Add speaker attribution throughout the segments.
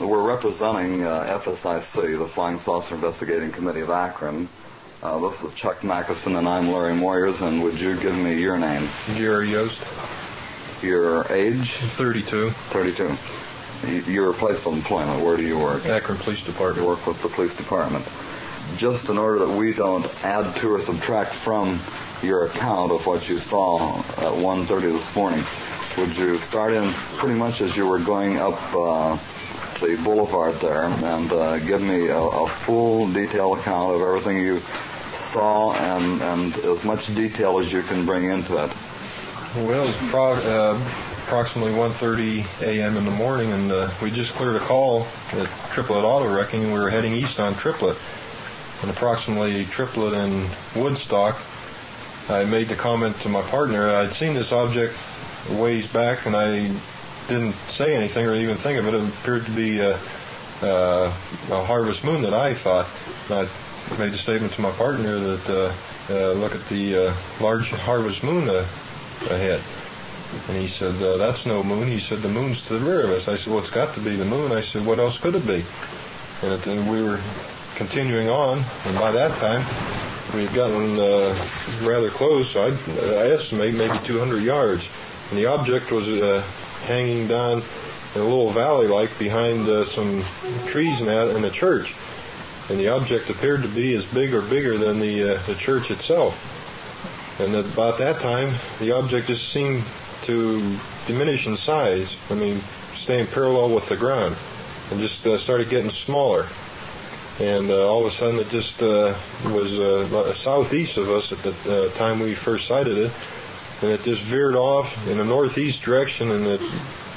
Speaker 1: we're representing FSIC, the Flying Saucer Investigating Committee of Akron. This is Chuck Mackinson, and I'm Larry Moyers, and would you give me your name?
Speaker 2: Gary Yost.
Speaker 1: Your age?
Speaker 2: 32.
Speaker 1: 32. Your place of employment, where do you work?
Speaker 2: Akron Police Department.
Speaker 1: You work with the police department. Just in order that we don't add to or subtract from your account of what you saw at 1:30 this morning, would you start in pretty much as you were going up the boulevard there and give me a full detailed account of everything you saw and as much detail as you can bring into it?
Speaker 2: Well, it was approximately 1:30 a.m. in the morning, and we just cleared a call at Triplet Auto Wrecking. We were heading east on Triplet, and approximately Triplet and Woodstock, I made the comment to my partner. I'd seen this object a ways back, and I didn't say anything or even think of it. It appeared to be a harvest moon that I thought. And I made the statement to my partner that look at the large harvest moon ahead. And he said, that's no moon. He said, the moon's to the rear of us. I said, well, it's got to be the moon. I said, what else could it be? And we were continuing on, and by that time, we had gotten rather close. So I estimate maybe 200 yards. And the object was hanging down in a little valley-like behind some trees in the church. And the object appeared to be as big or bigger than the church itself. And about that time, the object just seemed to diminish in size. I mean, staying parallel with the ground, and just started getting smaller. And all of a sudden, it just was southeast of us at the time we first sighted it, and it just veered off in a northeast direction, and it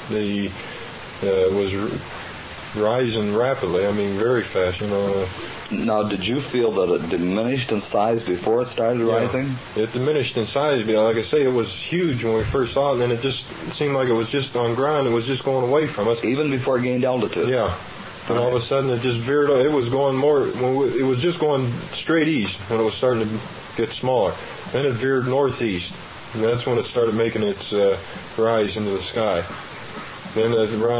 Speaker 2: was rising rapidly. I mean, very fast.
Speaker 1: Now, did you feel that it diminished in size before it started rising?
Speaker 2: It diminished in size. Like I say, it was huge when we first saw it, and then it seemed like it was just on ground. It was just going away from us.
Speaker 1: Even before it gained altitude?
Speaker 2: Yeah. And all of a sudden, it just veered. It was going it was just going straight east when it was starting to get smaller. Then it veered northeast, and that's when it started making its rise into the sky. Then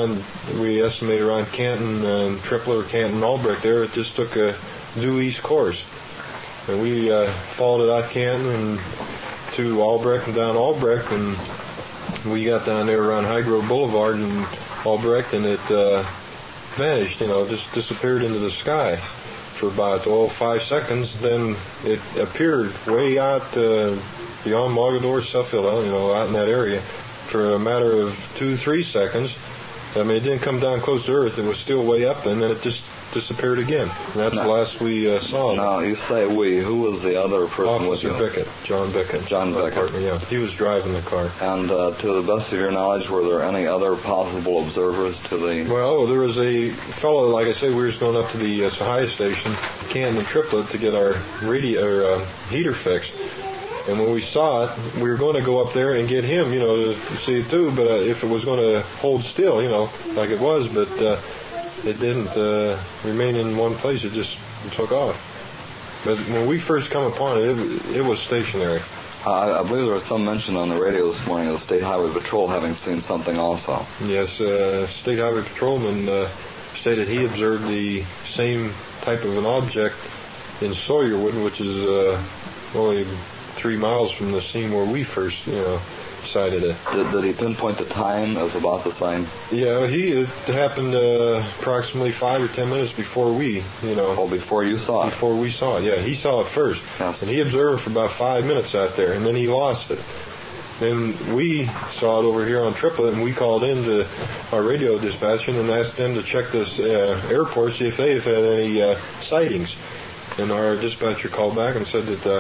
Speaker 2: we estimate around Canton and Triplet or Canton Albrecht there, it just took a due east course. And we followed it out Canton and to Albrecht and down Albrecht, and we got down there around High Grove Boulevard and Albrecht, and it vanished, just disappeared into the sky for about 5 seconds. Then it appeared way out beyond Mogador, Suffield, out in that area for a matter of 2-3 seconds. I mean, it didn't come down close to Earth. It was still way up, and then it just disappeared again. And that's the last we saw.
Speaker 1: Now, you say we. Who was the other person with you?
Speaker 2: Officer Bickett, John Bickett.
Speaker 1: John Bickett.
Speaker 2: Partner, yeah. He was driving the car.
Speaker 1: And to the best of your knowledge, were there any other possible observers to the...
Speaker 2: Well, there was a fellow, like I say, we were going up to the Sahia station, Canton and Triplet, to get our heater fixed. And when we saw it, we were going to go up there and get him, to see it too, but if it was going to hold still, like it was, but it didn't remain in one place. It just took off. But when we first come upon it, it was stationary.
Speaker 1: I believe there was some mention on the radio this morning of the State Highway Patrol having seen something also.
Speaker 2: Yes, State Highway Patrolman stated he observed the same type of an object in Sawyerwood, which is only 3 miles from the scene where we first, sighted it.
Speaker 1: Did he pinpoint the time as about the same?
Speaker 2: Yeah, it happened approximately 5 or 10 minutes before we,
Speaker 1: Oh, before you saw it?
Speaker 2: Before we saw it, yeah. He saw it first.
Speaker 1: Yes.
Speaker 2: And he observed for about 5 minutes out there, and then he lost it. Then we saw it over here on Triplet, and we called into our radio dispatcher and asked them to check this airport, see if they have had any sightings. And our dispatcher called back and said that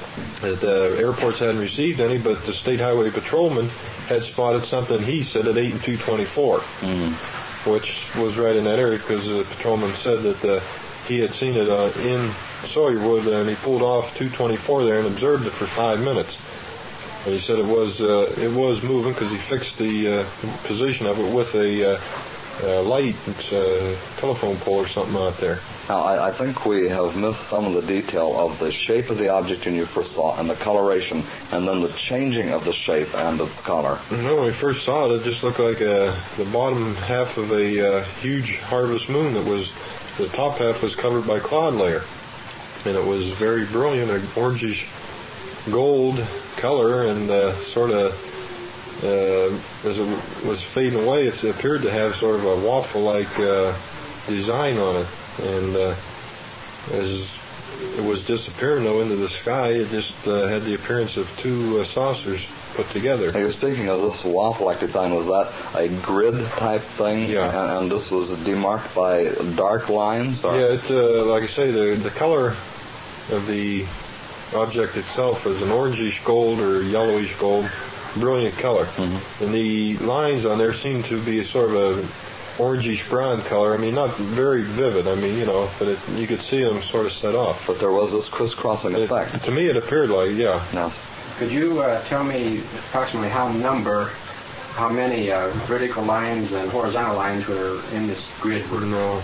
Speaker 2: the airports hadn't received any, but the State Highway Patrolman had spotted something, he said, at 8 and 224, which was right in that area, because the patrolman said that he had seen it in Sawyerwood, and he pulled off 224 there and observed it for 5 minutes. And he said it was moving, because he fixed the position of it with a light. It's a telephone pole or something out there.
Speaker 1: Now, I think we have missed some of the detail of the shape of the object when you first saw it, and the coloration, and then the changing of the shape and its color.
Speaker 2: When we first saw it, it just looked like the bottom half of a huge harvest moon. The top half was covered by cloud layer, and it was very brilliant, an orangish gold color, and sort of as it was fading away, it appeared to have sort of a waffle-like design on it. And as it was disappearing, though, into the sky, it just had the appearance of two saucers put together.
Speaker 1: Now, you're speaking of this waffle-like design. Was that a grid-type thing?
Speaker 2: Yeah.
Speaker 1: And this was demarked by dark lines? Or?
Speaker 2: Yeah, like I say, the color of the object itself is an orangish gold or yellowish gold, brilliant color. Mm-hmm. And the lines on there seem to be sort of a orangish brown color. I mean, not very vivid. I mean, but you could see them sort of set off.
Speaker 1: But there was this crisscrossing effect.
Speaker 2: To me, it appeared like, yeah.
Speaker 1: Yes.
Speaker 3: Could you tell me approximately how many vertical lines and horizontal lines were in this grid?
Speaker 2: No.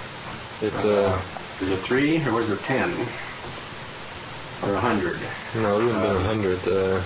Speaker 3: Was it 3 or was it 10? Or 100?
Speaker 2: No, it wouldn't have been 100.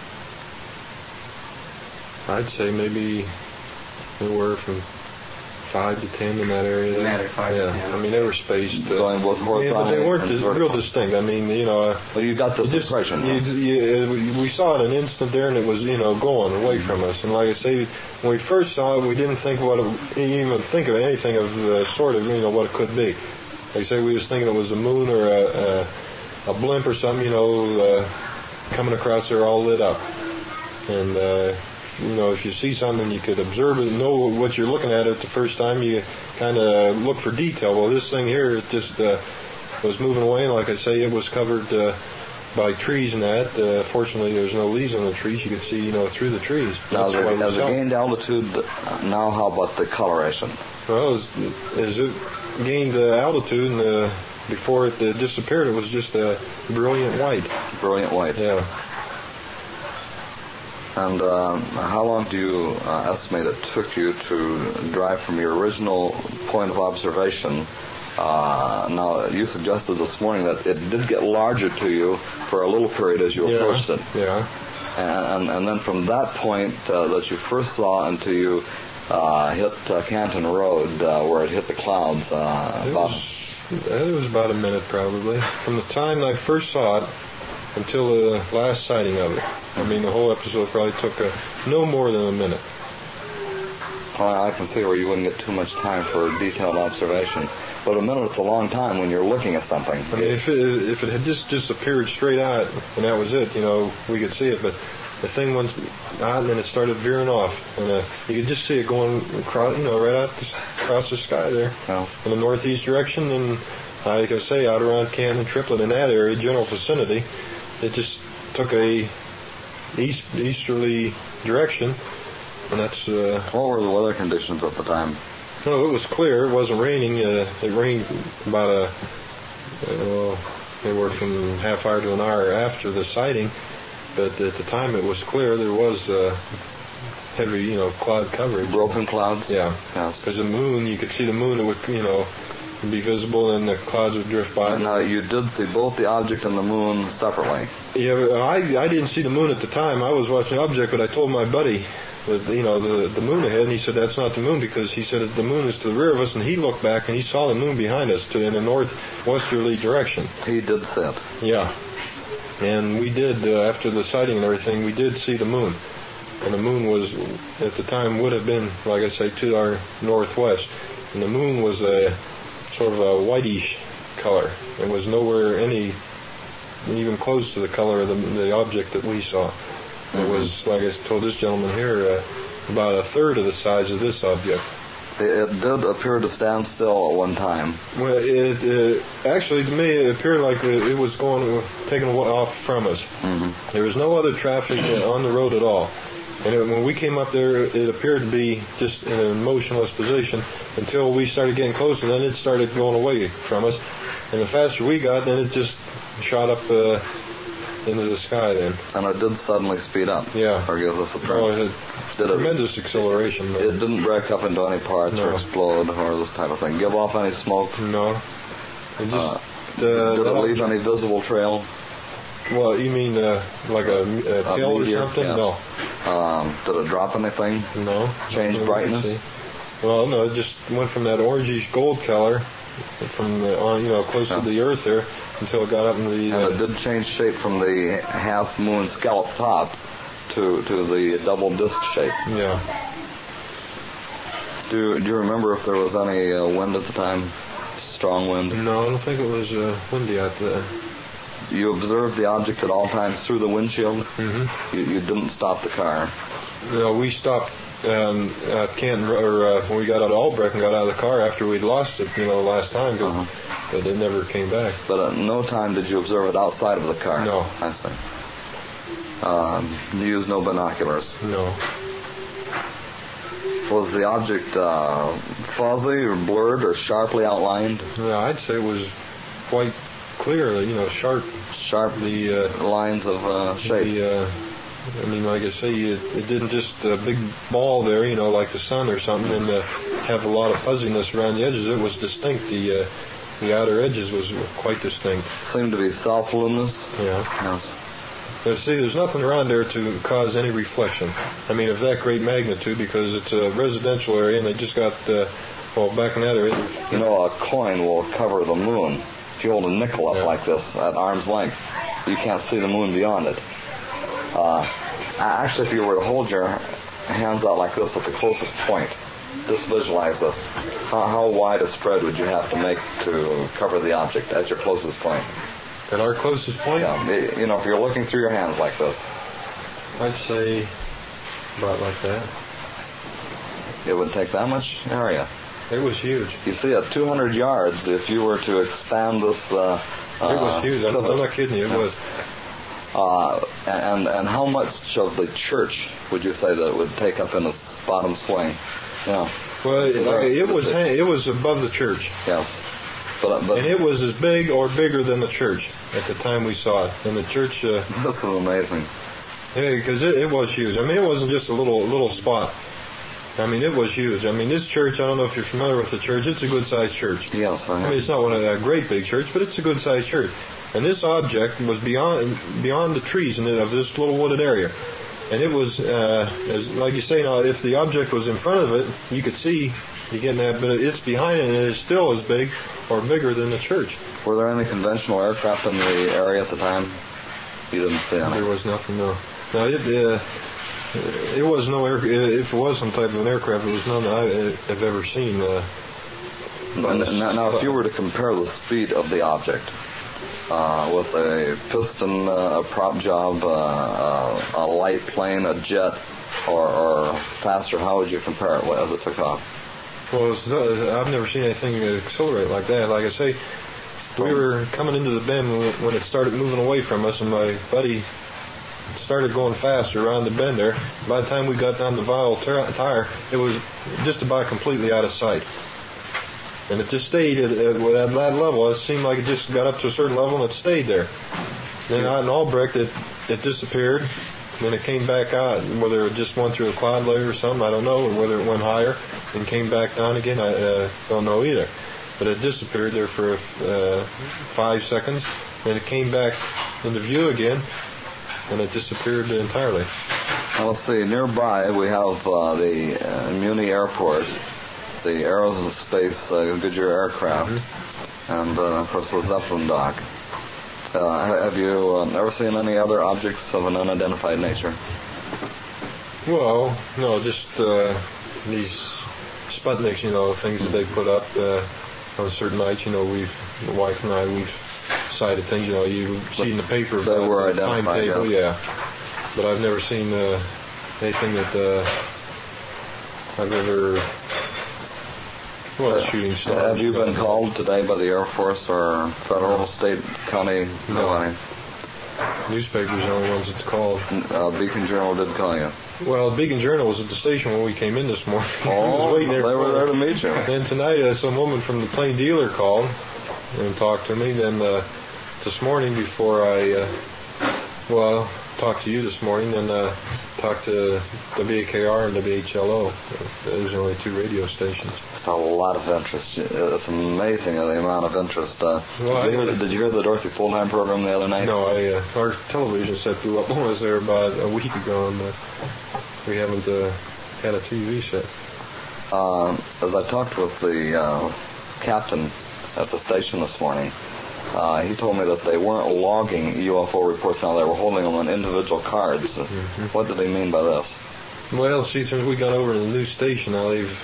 Speaker 2: I'd say maybe anywhere from 5 to 10 in that area.
Speaker 3: Matter 5 to 10.
Speaker 2: I mean, they were spaced.
Speaker 1: Going both horizontal.
Speaker 2: But they weren't real distinct. I mean,
Speaker 1: Well, you got this impression.
Speaker 2: We saw it an instant there, and it was, going away from us. And like I say, when we first saw it, we didn't think even think of anything of the sort of, what it could be. Like I say, we was thinking it was a moon or a blimp or something, coming across there all lit up. And if you see something, you could observe it and know what you're looking at the first time. You kind of look for detail. Well, this thing here, it just was moving away. And like I say, it was covered by trees and that. Fortunately, there's no leaves on the trees. You could see, through the trees.
Speaker 1: Now, as it gained altitude, now how about the coloration?
Speaker 2: Well, as it gained altitude and before it disappeared, it was just a brilliant white.
Speaker 1: Brilliant white.
Speaker 2: Yeah.
Speaker 1: And how long do you estimate it took you to drive from your original point of observation? Now, you suggested this morning that it did get larger to you for a little period as you approached it.
Speaker 2: Yeah.
Speaker 1: And then from that point that you first saw until you hit Canton Road, where it hit the clouds,
Speaker 2: it was about a minute probably. From the time I first saw it until the last sighting of it. I mean, the whole episode probably took no more than a minute.
Speaker 1: Well, I can see where you wouldn't get too much time for detailed observation. But a minute's a long time when you're looking at something.
Speaker 2: I mean, if it had just disappeared straight out and that was it, we could see it. But the thing went out and then it started veering off. And you could just see it going across, right out across the sky there.
Speaker 1: Yeah.
Speaker 2: In the northeast direction. And like I say, out around Canton Triplet in that area, general vicinity, it just took a easterly direction, and that's...
Speaker 1: What were the weather conditions at the time?
Speaker 2: No, it was clear. It wasn't raining. It rained about anywhere from half hour to an hour after the sighting, but at the time it was clear. There was heavy, cloud coverage.
Speaker 1: Broken clouds?
Speaker 2: Yeah.
Speaker 1: Yes.
Speaker 2: Because the moon, you could see the moon, it would, be visible, and the clouds would drift by.
Speaker 1: Now, you did see both the object and the moon separately.
Speaker 2: Yeah, I didn't see the moon at the time. I was watching the object, but I told my buddy that, the moon ahead, and he said that's not the moon, because he said that the moon is to the rear of us, and he looked back and he saw the moon behind us in a northwesterly direction.
Speaker 1: He did see it.
Speaker 2: Yeah. And we did, after the sighting and everything, we did see the moon. And the moon was, at the time, would have been, like I say, to our northwest. And the moon was a sort of a whitish color. It was nowhere even close to the color of the object that we saw. Mm-hmm. It was, like I told this gentleman here, about a third of the size of this object.
Speaker 1: It did appear to stand still at one time.
Speaker 2: Well, it actually, to me, it appeared like it was taken off from us.
Speaker 1: Mm-hmm.
Speaker 2: There was no other traffic on the road at all. And when we came up there, it appeared to be just in a motionless position until we started getting close, and then it started going away from us. And the faster we got, then it just shot up into the sky then.
Speaker 1: And it did suddenly speed up.
Speaker 2: Yeah.
Speaker 1: Or give us a
Speaker 2: Oh,
Speaker 1: turn.
Speaker 2: it had tremendous acceleration.
Speaker 1: It didn't break up into any parts or
Speaker 2: No.
Speaker 1: explode or this type of thing. Give off any smoke?
Speaker 2: No. It just,
Speaker 1: Did it leave any visible trail?
Speaker 2: Well, you mean like a tail or
Speaker 1: meteor?
Speaker 2: something?
Speaker 1: Yes. Did it drop anything?
Speaker 2: No.
Speaker 1: Change
Speaker 2: Nothing
Speaker 1: brightness?
Speaker 2: we could see. Well, no, it just went from that orangish gold color from the close to the Earth there until it got up in the.
Speaker 1: And it did change shape from the half moon scallop top to the double disc shape.
Speaker 2: Yeah.
Speaker 1: Do you remember if there was any wind at the time? Strong wind?
Speaker 2: No, I don't think it was windy out there.
Speaker 1: You observed the object at all times through the windshield?
Speaker 2: Mm-hmm.
Speaker 1: You didn't stop the car?
Speaker 2: No, we stopped at Canton, when we got out of Albrecht and got out of the car after we'd lost it, last time, but it never came back.
Speaker 1: But at no time did you observe it outside of the car?
Speaker 2: No.
Speaker 1: I see. You used no binoculars?
Speaker 2: No.
Speaker 1: Was the object fuzzy or blurred or sharply outlined?
Speaker 2: Yeah, I'd say it was quite clear, sharp.
Speaker 1: Sharp
Speaker 2: The
Speaker 1: lines of shape?
Speaker 2: Like I say, it didn't just a big ball there, like the sun or something, and have a lot of fuzziness around the edges. It was distinct. The outer edges was quite distinct.
Speaker 1: Seemed to be self-luminous?
Speaker 2: Yeah.
Speaker 1: Yes.
Speaker 2: But see, there's nothing around there to cause any reflection. Of that great magnitude, because it's a residential area, and they just got, back in that area.
Speaker 1: A coin will cover the moon. If you hold a nickel up like this at arm's length, you can't see the moon beyond it. Actually, if you were to hold your hands out like this at the closest point, just visualize this. How wide a spread would you have to make to cover the object at your closest point?
Speaker 2: At our closest point?
Speaker 1: Yeah, if you're looking through your hands like this.
Speaker 2: I'd say about like that.
Speaker 1: It would take that much area.
Speaker 2: It was huge.
Speaker 1: You see, at 200 yards, if you were to expand this...
Speaker 2: it was huge. I'm not kidding you. It was.
Speaker 1: And how much of the church would you say that it would take up in its bottom swing? Yeah.
Speaker 2: Well, it was above the church.
Speaker 1: Yes. But
Speaker 2: and it was as big or bigger than the church at the time we saw it. And the church...
Speaker 1: this is amazing.
Speaker 2: Yeah, because it was huge. It wasn't just a little spot. It was huge. This church, I don't know if you're familiar with the church, it's a good-sized church.
Speaker 1: Yes, I am.
Speaker 2: It's not a great big church, but it's a good-sized church. And this object was beyond the trees of this little wooded area. And it was, like you say now, if the object was in front of it, you could see, you get that, but it's behind it, and it is still as big or bigger than the church.
Speaker 1: Were there any conventional aircraft in the area at the time? You didn't see any?
Speaker 2: There was nothing, no. Now, it was no air. If it was some type of an aircraft, it was none that I've ever seen.
Speaker 1: Now, if you were to compare the speed of the object with a piston, a prop job, a light plane, a jet, or faster, how would you compare it as it took off?
Speaker 2: Well, I've never seen anything accelerate like that. Like I say, we were coming into the bend when it started moving away from us, and my buddy started going faster around the bend there. By the time we got down the vial tire, it was just about completely out of sight. And it just stayed at that level. It seemed like it just got up to a certain level and it stayed there. Then out in Albrecht, it disappeared. Then it came back out, whether it just went through a cloud layer or something, I don't know, or whether it went higher and came back down again, I don't know either. But it disappeared there for 5 seconds. Then it came back into view again, and it disappeared entirely.
Speaker 1: Now, let's see, nearby we have the Muni Airport, the Aerospace Goodyear aircraft, and of course the Zeppelin dock. Have you ever seen any other objects of an unidentified nature?
Speaker 2: Well, no, just these Sputniks, things that they put up on certain nights. My wife and we've sighted things. You see in the paper
Speaker 1: they
Speaker 2: about
Speaker 1: were
Speaker 2: the
Speaker 1: identified,
Speaker 2: timetable,
Speaker 1: yes.
Speaker 2: Yeah. But I've never seen anything that I've ever. Well, shooting stars.
Speaker 1: Have you been called today by the Air Force or federal, state, county?
Speaker 2: No. Newspapers are the only ones that's called.
Speaker 1: Beacon Journal did call you.
Speaker 2: Well, Beacon Journal was at the station when we came in this morning.
Speaker 1: Oh,
Speaker 2: was waiting there
Speaker 1: they were there to meet you.
Speaker 2: And tonight, some woman from the Plain Dealer called and talked to me. Then this morning, before I Well, talked to you this morning, and talked to WKR and WHLO. There's only 2 radio stations.
Speaker 1: It's a lot of interest. It's amazing the amount of interest. Did you hear the Dorothy Fulltime program the other night?
Speaker 2: No, our television set blew up on us there about a week ago, and we haven't had a TV set.
Speaker 1: As I talked with the captain at the station this morning, he told me that they weren't logging UFO reports now, they were holding them on individual cards. Mm-hmm. What did they mean by this?
Speaker 2: Well, see, since we got over to the new station, now they've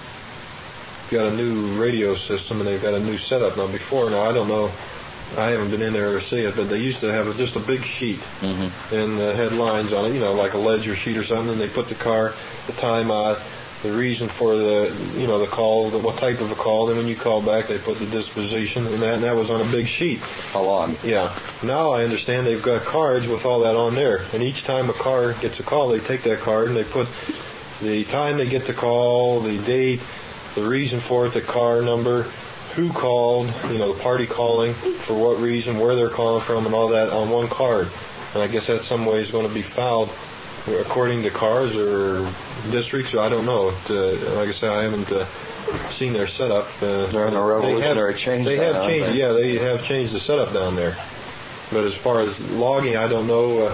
Speaker 2: got a new radio system and they've got a new setup. Now, I don't know, I haven't been in there to see it, but they used to have just a big sheet and had lines on it, like a ledger sheet or something, and they put the time on, the reason for the call, what type of a call. Then when you call back, they put the disposition, and that was on a big sheet.
Speaker 1: How long?
Speaker 2: Yeah. Now I understand they've got cards with all that on there, and each time a car gets a call, they take that card and they put the time they get the call, the date, the reason for it, the car number, who called, the party calling, for what reason, where they're calling from, and all that on one card. And I guess that some way is going to be filed according to cars or districts, or I don't know. Like I said, I haven't seen their setup.
Speaker 1: They're in a revolutionary change.
Speaker 2: They have changed. Yeah, they have changed the setup down there. But as far as logging, I don't know,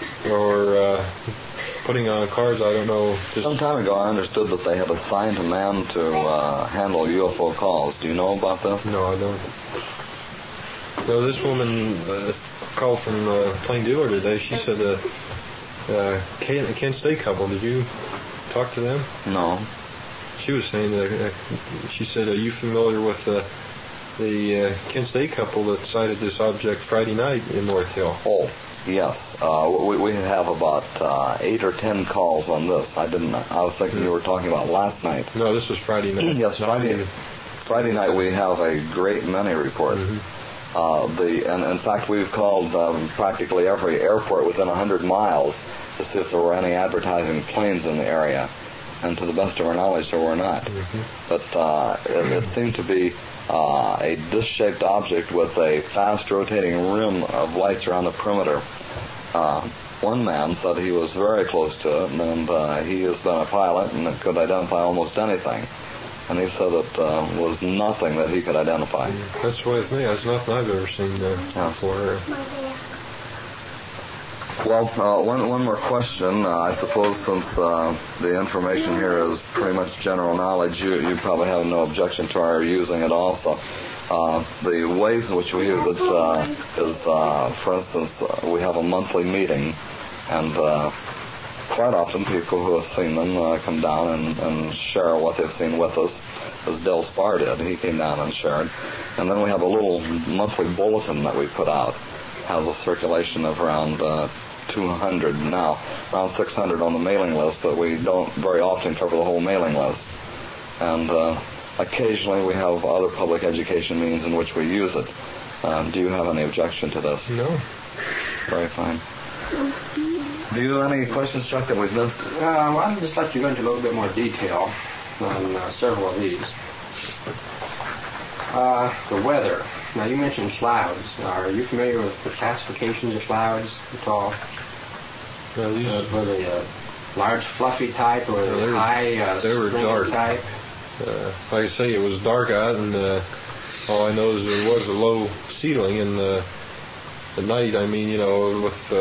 Speaker 2: or putting on cards, I don't know.
Speaker 1: Some time ago, I understood that they had assigned a man to handle UFO calls. Do you know about this?
Speaker 2: No, I don't. No, this woman called from Plain Dealer today. She said Kent State couple. Did you talk to them?
Speaker 1: No.
Speaker 2: She was saying that. She said, "Are you familiar with the Kent State couple that sighted this object Friday night in North Hill?"
Speaker 1: Oh, yes. We have about 8 or 10 calls on this. I was thinking you were talking about last night.
Speaker 2: No, this was Friday night.
Speaker 1: Yes, Friday night we have a great many reports. And in fact, we've called practically every airport within 100 miles to see if there were any advertising planes in the area. And to the best of our knowledge, there were not. But it seemed to be a disc-shaped object with a fast-rotating rim of lights around the perimeter. One man said he was very close to it, and he has been a pilot and could identify almost anything. And he said it was nothing that he could identify.
Speaker 2: That's the way with me. That's nothing I've ever seen before.
Speaker 1: Well, one more question. I suppose since the information here is pretty much general knowledge, you probably have no objection to our using it also. The ways in which we use it is, for instance, we have a monthly meeting, and quite often people who have seen them come down and share what they've seen with us, as Del Spar did. He came down and shared. And then we have a little monthly bulletin that we put out. Has a circulation of around 200 now, around 600 on the mailing list, but we don't very often cover the whole mailing list. And occasionally we have other public education means in which we use it. Do you have any objection to this?
Speaker 2: No.
Speaker 1: Very fine. Do you have any questions, Chuck, that we've missed?
Speaker 3: Well, I'd just like to go into a little bit more detail on several of these. The weather. Now, you mentioned clouds. Are you familiar with the classifications of clouds at all?
Speaker 2: Well,
Speaker 3: were they large, fluffy type, or high,
Speaker 2: they were dark
Speaker 3: type?
Speaker 2: Like I say, it was dark out, and all I know is there was a low ceiling, and at night, with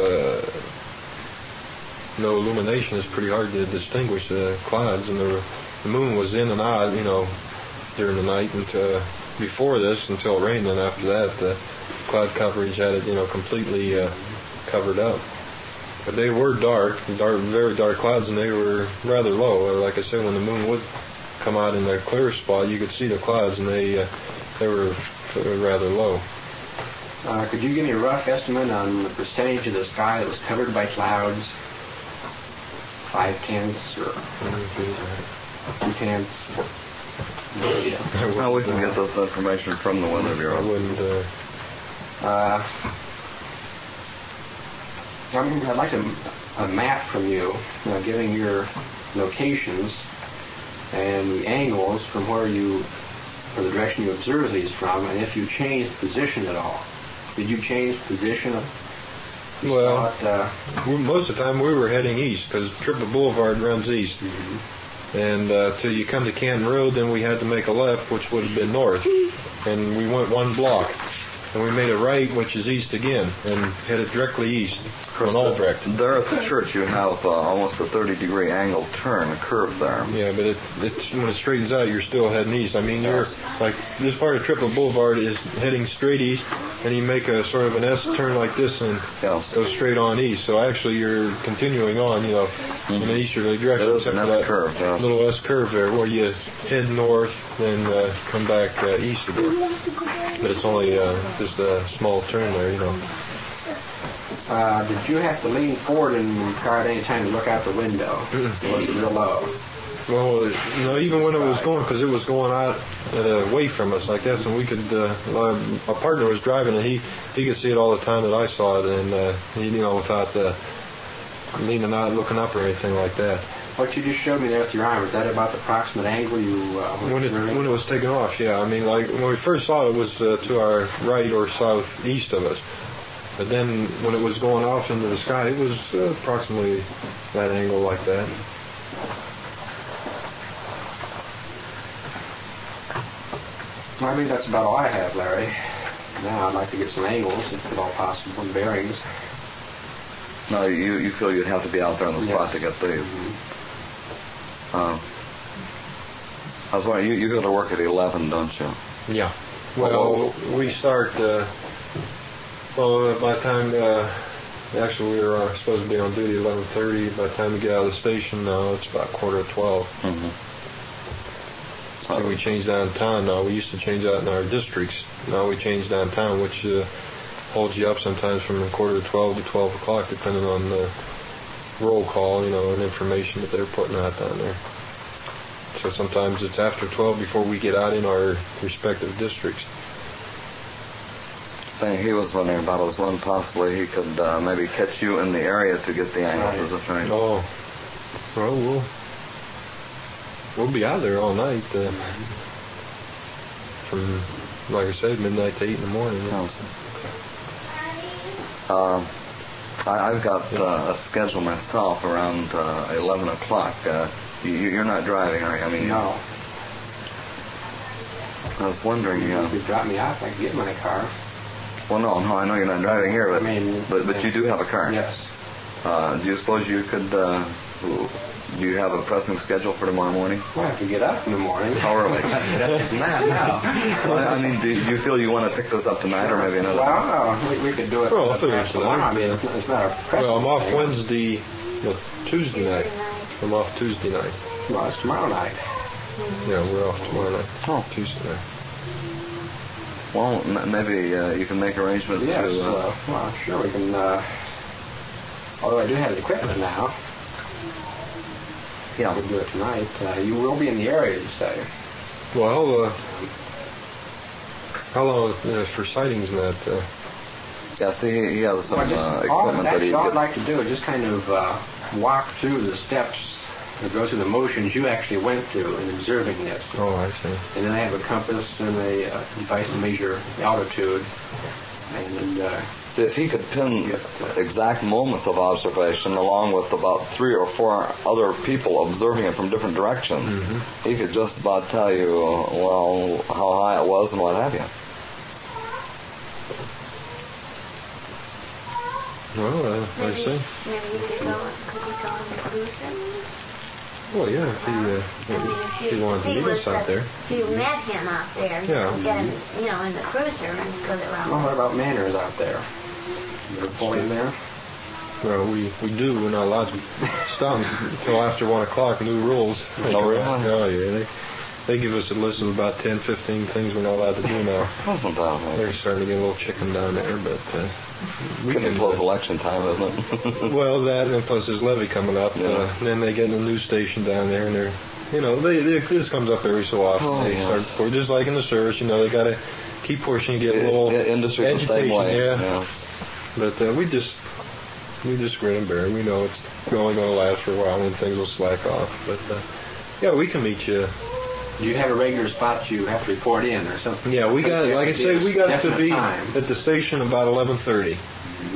Speaker 2: no illumination, it's pretty hard to distinguish the clouds, and the moon was in and out, during the night until before this, until it rained, and after that, the cloud coverage had it, completely covered up. But they were dark, very dark clouds, and they were rather low. Like I said, when the moon would come out in the clear spot, you could see the clouds, and they were rather low.
Speaker 3: Could you give me a rough estimate on the percentage of the sky that was covered by clouds? 5/10 or 2/10?
Speaker 1: Well, we can get this information from the Weather Bureau.
Speaker 2: I wouldn't.
Speaker 3: I'd like a map from you, giving your locations and the angles from for the direction you observe these from, and if you changed position at all. Did you change position
Speaker 2: Well, most of the time we were heading east because Triple Boulevard runs east. And till you come to Canton Road, then we had to make a left, which would have been north. And we went one block. And we made a right, which is east again, and headed directly east on Albrecht.
Speaker 1: There at the church you have almost a 30-degree angle turn, a curve there.
Speaker 2: Yeah, but it's when it straightens out, you're still heading east. I mean, you're like this part of Triple Boulevard is heading straight east, and you make a sort of an S turn like this and go straight on east. So actually, you're continuing on, in an easterly direction.
Speaker 1: It is an S curve, yes.
Speaker 2: Little S curve there, where you head north, then come back east again. But it's only just a small turn there,
Speaker 3: Did you have to lean forward in the car at any time to look out the window? Was it real low?
Speaker 2: Well, even when it was going, because it was going out away from us like that, and we could, my partner was driving, and he could see it all the time that I saw it, and without leaning out, looking up or anything like that.
Speaker 3: What you just showed me there with your arm, is that about the approximate angle you
Speaker 2: when it was taken off, yeah. I mean, like when we first saw it was to our right or southeast of us. But then when it was going off into the sky, it was approximately that angle like that.
Speaker 3: Well, I think that's about all I have, Larry. Now I'd like to get some angles, if at all possible, and bearings.
Speaker 1: No, you feel you'd have to be out there on the spot to get these. I was wondering, you go to work at 11, don't you?
Speaker 2: Yeah. Well, we start, by the time, actually we were supposed to be on duty 11:30. By the time we get out of the station, it's about 11:45. And we change downtown now. We used to change out in our districts. Now we change downtown, which holds you up sometimes from 11:45 to 12 o'clock, depending on the roll call, and information that they're putting out down there. So sometimes it's after 12 before we get out in our respective districts.
Speaker 1: The thing he was wondering about was when possibly he could maybe catch you in the area to get the angles. Is it right?
Speaker 2: Oh, well, we'll be out there all night from, like I said, midnight to 8 in the morning.
Speaker 1: I've got a schedule myself around 11 o'clock. You're not driving, are you? I mean,
Speaker 3: no.
Speaker 1: I was wondering.
Speaker 3: You could drop me off. I could get my car.
Speaker 1: Well, no, I know you're not driving here, but but you do have a car.
Speaker 3: Yes.
Speaker 1: Do you suppose you could? Do you have a pressing schedule for tomorrow morning?
Speaker 3: Well, I have to get up in the morning.
Speaker 1: How early?
Speaker 3: Not now.
Speaker 1: I mean, do you feel you want to pick this up tonight or maybe another?
Speaker 3: Well, we could do it.
Speaker 2: Well, I'll finish
Speaker 3: tomorrow. I mean, it's not a pressing.
Speaker 2: Well, I'm off Tuesday night. I'm off Tuesday night.
Speaker 3: Well, it's tomorrow night.
Speaker 2: Yeah, we're off tomorrow night.
Speaker 1: Oh,
Speaker 2: Tuesday night.
Speaker 1: Well, maybe you can make arrangements
Speaker 3: yes,
Speaker 1: to...
Speaker 3: well, sure, we can... although I do have the equipment now.
Speaker 1: Yeah.
Speaker 3: We can do it tonight. You will be in the area, you say?
Speaker 2: Well, how long for sightings and that?
Speaker 1: Yeah, see, he has some equipment
Speaker 3: all
Speaker 1: that
Speaker 3: I'd like to do is just kind of walk through the steps or go through the motions you actually went through in observing this.
Speaker 2: Oh, I see.
Speaker 3: And then I have a compass and a device to measure altitude. And
Speaker 1: see, if he could pin exact moments of observation along with about 3 or 4 other people observing it from different directions, he could just about tell you, well, how high it was and what have you.
Speaker 2: Well, I see.
Speaker 4: Maybe you could go on the cruiser.
Speaker 2: Well, yeah, if he wanted to meet us out there.
Speaker 4: If you met him out there, you could get him, in the cruiser and go around.
Speaker 3: well, what about manners out there? You ever pull in there?
Speaker 2: Well, we do. We're not allowed to stop until after 1 o'clock. New rules.
Speaker 1: Oh, really?
Speaker 2: Oh, yeah. They give us a list of about 10, 15 things we're not allowed to do now. They're starting to get a little chicken down there, but
Speaker 1: we can close election time, isn't it?
Speaker 2: Well, that and plus there's levy coming up.
Speaker 1: Yeah.
Speaker 2: Then they get a news station down there, and they're, this comes up every so often.
Speaker 1: Oh,
Speaker 2: they
Speaker 1: yes.
Speaker 2: start just like in the service. They got to keep pushing, get a little
Speaker 1: industry the
Speaker 2: education.
Speaker 1: same way.
Speaker 2: Yeah. But we just grin and bear. We know it's only going to last for a while, and things will slack off. But yeah, we can meet you.
Speaker 3: Do you have a regular spot you have to report in or something?
Speaker 2: Yeah, we got, like I say, we got to be
Speaker 3: time.
Speaker 2: at the station about 11:30.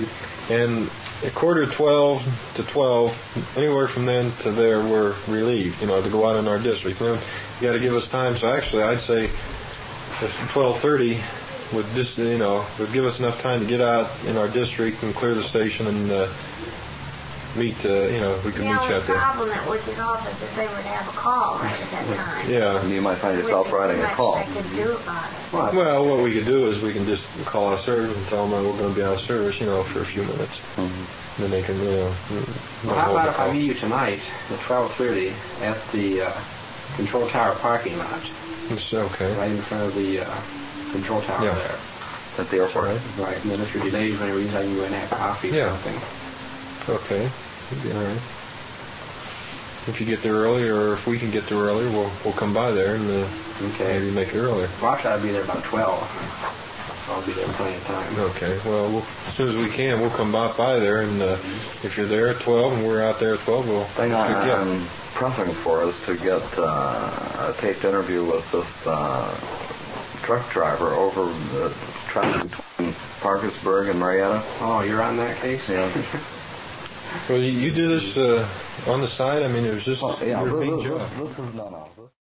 Speaker 2: And at 11:45 to 12, anywhere from then to there, we're relieved, to go out in our district. You got to give us time. So actually, I'd say 12:30 would just, would give us enough time to get out in our district and clear the station and meet. We could meet you out there.
Speaker 4: The problem that with his office is they would have a call right at that time.
Speaker 2: Yeah.
Speaker 1: And you might find yourself writing a call.
Speaker 4: I could do about it.
Speaker 2: Well, what we could do is we can just call our service and tell them that we're going to be out of service, for a few minutes.
Speaker 1: Mm-hmm.
Speaker 2: Then they can,
Speaker 3: Well, how about if I meet you tonight at 12:30 at the control tower parking lot?
Speaker 2: It's okay.
Speaker 3: Right in front of the control tower there.
Speaker 1: At the airport.
Speaker 3: Right. And then if you're delayed for any reason, I can go in and have coffee or something.
Speaker 2: Okay. That'd be all right. If you get there early, or if we can get there earlier, we'll come by there and maybe make it earlier.
Speaker 3: Well, actually, I'll be there about 12. So I'll be there plenty of time.
Speaker 2: Okay. Well, as soon as we can, we'll come by there, and if you're there at 12 and we're out there at 12, we'll pick you up.
Speaker 1: I'm pressing for is to get a taped interview with this truck driver over the traffic between Parkersburg and Marietta.
Speaker 3: Oh, you're on that case?
Speaker 1: Yes.
Speaker 2: Well, you do this on the side? I mean, it was just your main job.
Speaker 1: This is